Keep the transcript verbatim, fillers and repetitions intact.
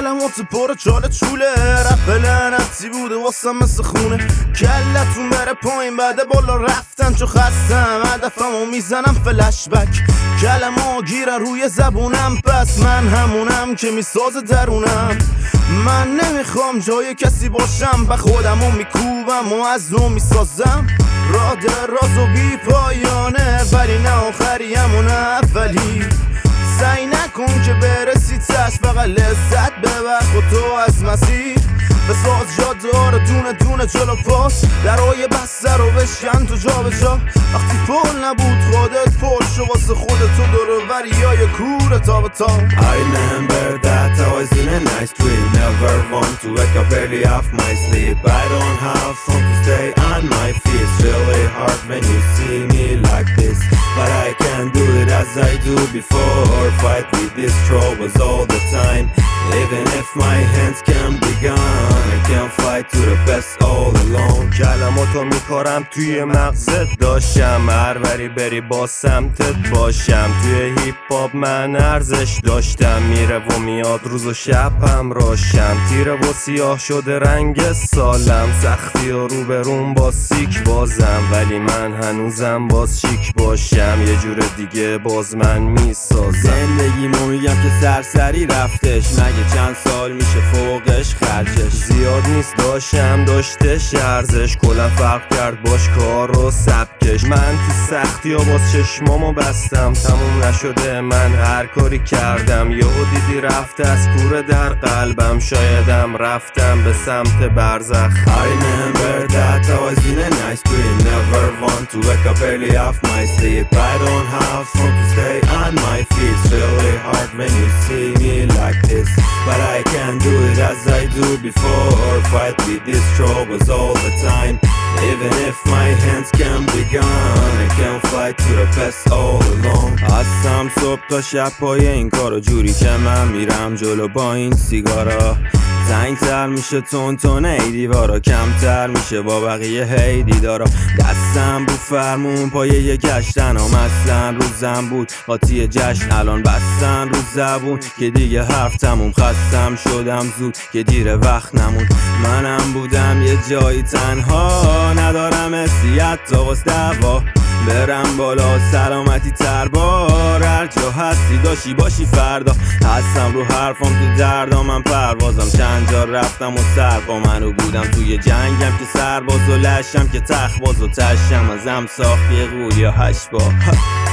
کلمات پر چاله چوله، رپ لعنتی بوده واسم مثل خونه، کلتون بره پایین بعد بالا رفتن چو خستم، هدفمو میزنم فلش بک، کلمه گیرن روی زبونم، پس من همونم که میسازه درونم. من نمیخوام جای کسی باشم، به خودمو میکوبم و از نو میسازم، راه دراز و بی پایانه، ولی نه آخریم و نه اولی. سعی نکن که برسی تش، فقط لذت ببر خودتو از مسیر، بساز جاده ها رو دونه دونه جلو پاس، درهای بسته رو بشکن تو جا به جا، وقتی پل نبود خودت پل شو واسه خودتو دور وری های کور تا به تا. I remember that I was in a nice dream, never want to wake up early off my sleep. I don't have fun to stay on my feet, it's really hard when you see me like this, but I can't do it as I do before, fight with these troubles all the time, even if my hands can be gone, I can't fight to the best all alone. کلماتو میکارم توی مغزت داشتم، هر وری بری با سمتت باشم، توی هیپ هاپ من ارزش داشتم، میره و میاد روز و شبم راشم، تیره و سیاه شده رنگ سالم، سختی و روبروم با سیک بازم، ولی من هنوزم باز شیک باشم، یه جور دیگه باز من میسازم. زندگیمو میگم که سرسری رفتش، مگه چند سال میشه فوقش خرجش، زیاد نیست داشتم داشتش ارزش، کلا فرق کرد باش کار و سبکش، من تو سختی ها باز چشمامو بستم، تموم نشده من هر کاری کردم، یهو دیدی رفته از کوره در قلبم، شایدم رفتم به سمت برزخ. I remember that I was in a nice dream, never want to wake up early off my sleep, I don't have fun to stay on my feet, it's really hard when you see me like this, but I can't do it as I do before, fight with these troubles all the time, even if my hands can be gone, I can't fight to the best all alone. هستم صبح تا شب پای این کارو، جوری که من میرم جلو با این سیگارا، تنگتر میشه تون تون ای دیوارا، کمتر میشه با بقیه هی دیدارا، دستم رو فرمون پای یه گشتن هم اصلا روزم بود قاطی جشن، الان بستن رو زبون که دیگه حرف تموم، خستم شدم زود که دیر وقت نمون، منم بودم یه جایی تنها، ندارم حسیت تا واس دعوا، برم بالا سلامتی تر بار، هر جا هستی داشی باشی فردا، هستم رو حرفم تو دردا، من پروازم چند جا رفتم و سر با منو بودم توی جنگم که سرباز و لشم که تخت باز و تشم، ازم ساختی قول یا هشت با